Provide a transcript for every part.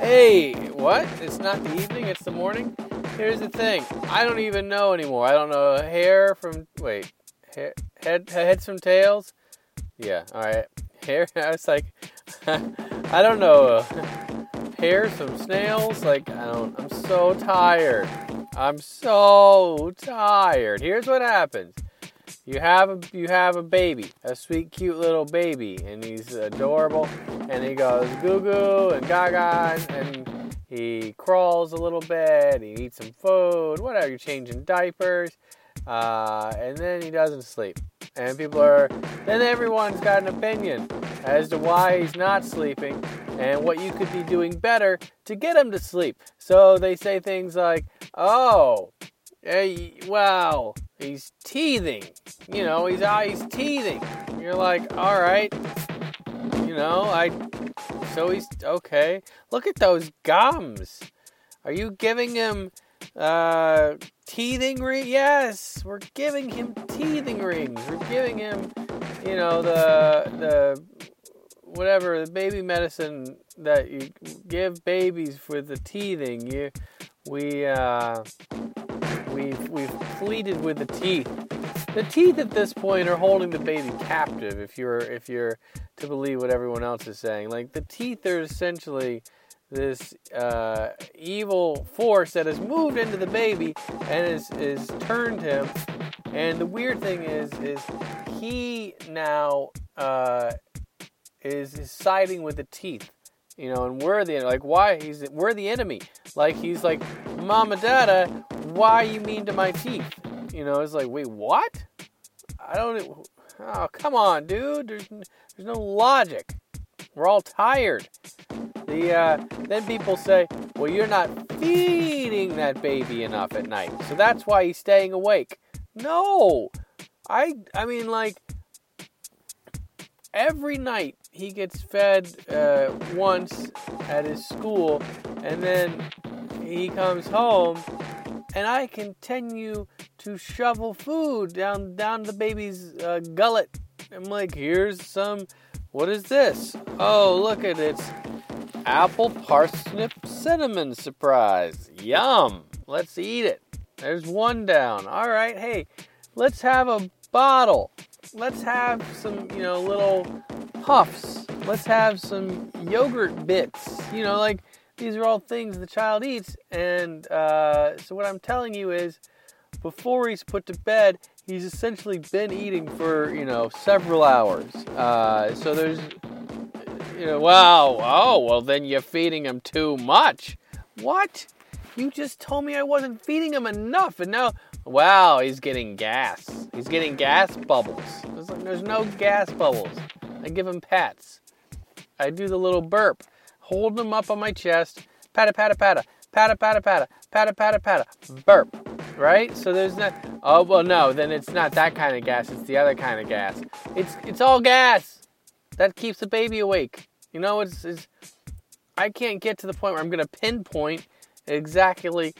Hey, what? It's not the evening, it's the morning? Here's the thing. I don't even know anymore. I don't know hair from... Wait. Heads from tails? Yeah, alright. Hair? I was like... I don't know. Hairs from snails? Like, I'm so tired. I'm so tired. Here's what happens. You have a baby, a sweet, cute little baby, and he's adorable, and he goes goo-goo and gaga, and he crawls a little bit, he eats some food, whatever, you're changing diapers, and then he doesn't sleep. And then everyone's got an opinion as to why he's not sleeping and what you could be doing better to get him to sleep. So they say things like, oh, hey, wow, he's teething. You know, he's teething. You're like, all right. You know, so he's, okay. Look at those gums. Are you giving him teething rings? Yes, we're giving him teething rings. We're giving him, you know, the whatever, the baby medicine that you give babies for the teething. We've pleaded with the teeth. The teeth at this point are holding the baby captive. If you're to believe what everyone else is saying, like the teeth are essentially this evil force that has moved into the baby and is turned him. And the weird thing is he now is siding with the teeth. You know, and we're the enemy. Like he's like, Mama, Dada, why are you mean to my teeth? You know, it's like, wait, what? Oh, come on, dude. There's no logic. We're all tired. Then people say, well, you're not feeding that baby enough at night, so that's why he's staying awake. No, I mean, like, every night he gets fed once at his school, and then he comes home, and I continue to shovel food down the baby's gullet. I'm like, here's some, what is this? Oh, look at it. It's apple parsnip cinnamon surprise. Yum. Let's eat it. There's one down. All right, hey, let's have a bottle. Let's have some, you know, little puffs. Let's have some yogurt bits. You know, like, these are all things the child eats. And so what I'm telling you is, before he's put to bed, he's essentially been eating for, you know, several hours. So there's, you know, wow, oh, well, then you're feeding him too much. What? You just told me I wasn't feeding him enough, and now, wow, he's getting gas. He's getting gas bubbles. There's no gas bubbles. I give him pats. I do the little burp. Hold him up on my chest. Patta, patta, patta. Patta, patta, patta. Patta, patta, patta. Burp. Right? So there's not... Oh, well, no. Then it's not that kind of gas. It's the other kind of gas. It's all gas. That keeps the baby awake. You know, it's I can't get to the point where I'm going to pinpoint exactly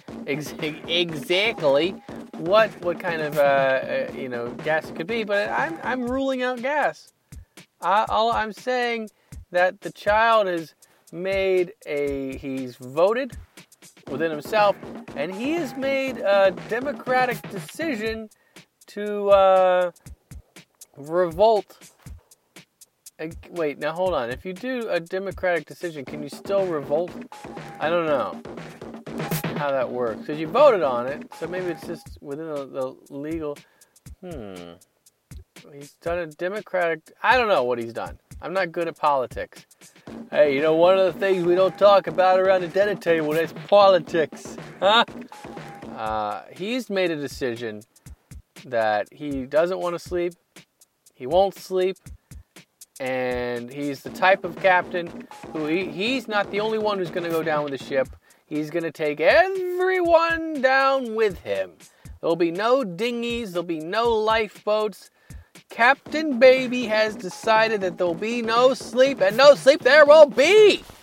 what kind of you know, gas it could be, but I'm ruling out gas. I'm saying that the child has he's voted within himself, and he has made a democratic decision to revolt. Wait, now hold on. If you do a democratic decision, can you still revolt? I don't know how that works, because you voted on it, so maybe it's just within the legal... He's done a democratic... I don't know what he's done. I'm not good at politics. Hey, you know, one of the things we don't talk about around the dinner table is politics. Huh? He's made a decision that he doesn't want to sleep, he won't sleep, and he's the type of captain who he's not the only one who's going to go down with the ship. He's going to take everyone down with him. There'll be no dinghies. There'll be no lifeboats. Captain Baby has decided that there'll be no sleep, and no sleep there will be.